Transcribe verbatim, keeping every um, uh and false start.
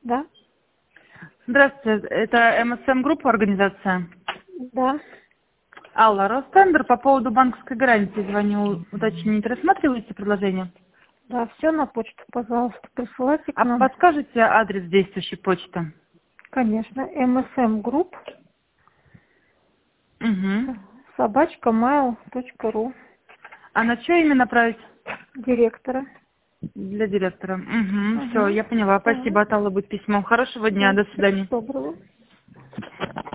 Да, Здравствуйте, это эм эс эм-группа организация. да, Алла, Ростендер, по поводу банковской гарантии звоню уточнить. Рассматриваете предложение? да, все на почту, пожалуйста, присылайте к А нам. подскажете адрес действующей почты? Конечно, эм эс эм групп, Угу. собачка mail точка ру, А на что именно направить? директора. Для директора. Угу. Все, Угу. я поняла. Да, Спасибо, от Аллы будет письмо. Хорошего дня, да, до всего свидания. доброго.